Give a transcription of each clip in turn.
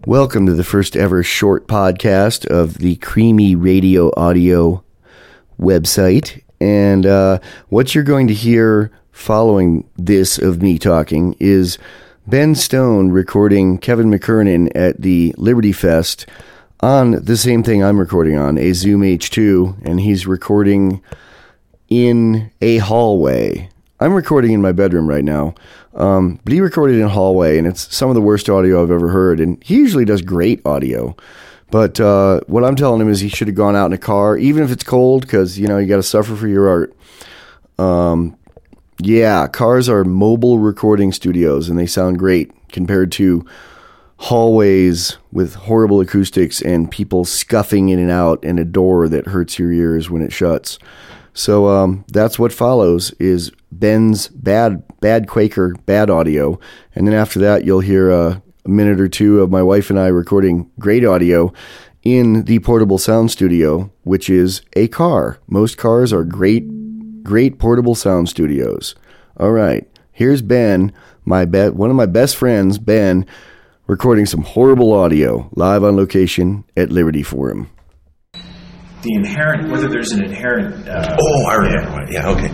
Welcome to the first ever short podcast of the Creamy Radio Audio website. And what you're going to hear following this of me talking is Ben Stone recording Kevin McKernan at the Liberty Fest on the same thing I'm recording on, a Zoom H2, and he's recording in a hallway. I'm recording in my bedroom right now, but he recorded in a hallway, and it's some of the worst audio I've ever heard, and he usually does great audio. But what I'm telling him is he should have gone out in a car, even if it's cold, because, you know, you got to suffer for your art. Yeah, cars are mobile recording studios, and they sound great compared to hallways with horrible acoustics and people scuffing in and out and a door that hurts your ears when it shuts. So that's what follows is Ben's bad Quaker, bad audio. And then after that, you'll hear a minute or two of my wife and I recording great audio in the portable sound studio, which is a car. Most cars are great portable sound studios. All right, here's Ben, one of my best friends, Ben, recording some horrible audio live on location at Liberty Forum. Whether there's an inherent... I remember. Yeah, okay.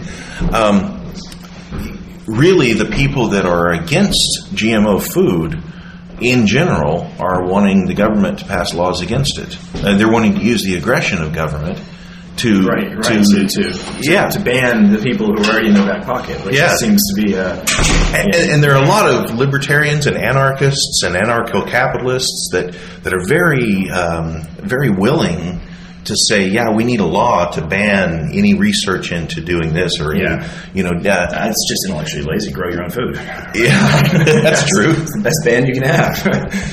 Really, the people that are against GMO food, in general, are wanting the government to pass laws against it. And they're wanting to use the aggression of government to ban the people who are already in their back pocket, which seems to be and there are a lot of libertarians and anarchists and anarcho-capitalists that are very very willing to say, we need a law to ban any research into doing this or that's just intellectually lazy. Grow your own food. Yeah, that's true. It's the best ban you can have.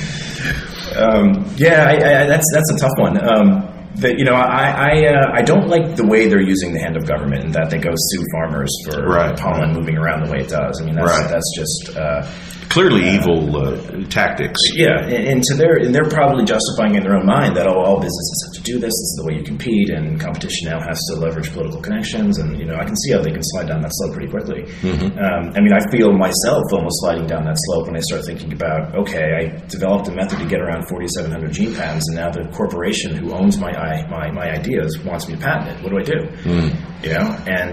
That's a tough one. I don't like the way they're using the hand of government and that they go sue farmers for pollen moving around the way it does. I mean, that's just clearly evil tactics. Yeah, and they're probably justifying in their own mind that all businesses have to do this. This is the way you compete, and competition now has to leverage political connections. And I can see how they can slide down that slope pretty quickly. Mm-hmm. I feel myself almost sliding down that slope when I start thinking about, I developed a method to get around 4,700 gene patents, and now the corporation who owns my ideas wants me to patent it. What do I do? And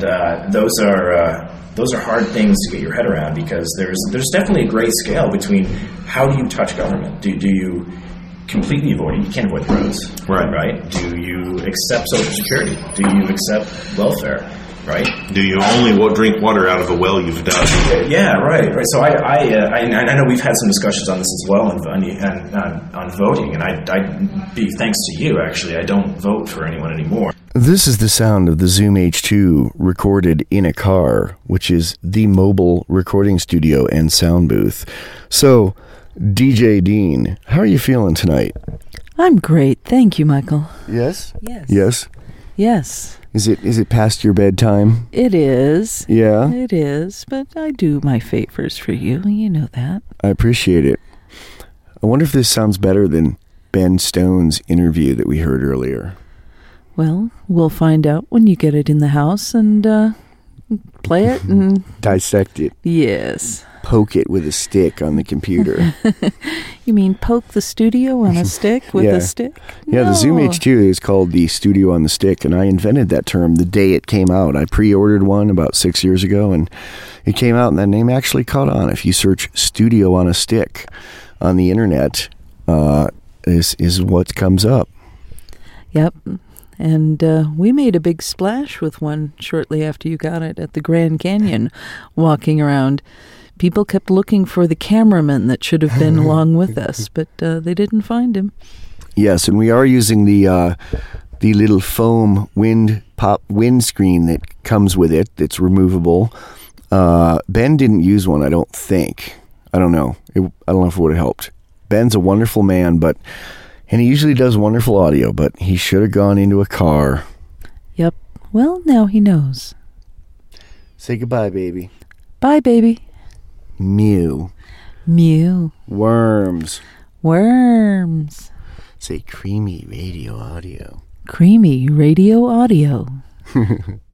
those are hard things to get your head around, because there's definitely a gray scale between how do you touch government? Do you completely avoid it? You can't avoid the roads, right? Do you accept Social Security? Do you accept welfare, right? Do you only drink water out of a well you've dug? Yeah, right. So I know we've had some discussions on this as well on voting, and I'd be thanks to you, actually. I don't vote for anyone anymore. This is the sound of the Zoom H2 recorded in a car, which is the mobile recording studio and sound booth. So, DJ Dean, how are you feeling tonight? I'm great. Thank you, Michael. Yes? Yes. Is it past your bedtime? It is. Yeah? It is, but I do my favors for you. You know that. I appreciate it. I wonder if this sounds better than Ben Stone's interview that we heard earlier. Well, we'll find out when you get it in the house and play it and... dissect it. Yes. Poke it with a stick on the computer. You mean poke the studio on a stick with a stick? Yeah, No. The Zoom H2 is called the Studio on the Stick, and I invented that term the day it came out. I pre-ordered one about 6 years ago, and it came out, and that name actually caught on. If you search Studio on a Stick on the internet, is what comes up. Yep. And we made a big splash with one shortly after you got it at the Grand Canyon, walking around. People kept looking for the cameraman that should have been along with us, but they didn't find him. Yes, and we are using the little foam windscreen that comes with it. That's removable. Ben didn't use one, I don't think. I don't know. I don't know if it would have helped. Ben's a wonderful man, and he usually does wonderful audio, but he should have gone into a car. Yep. Well, now he knows. Say goodbye, baby. Bye, baby. Mew. Mew. Worms. Worms. Say Creamy Radio Audio. Creamy Radio Audio.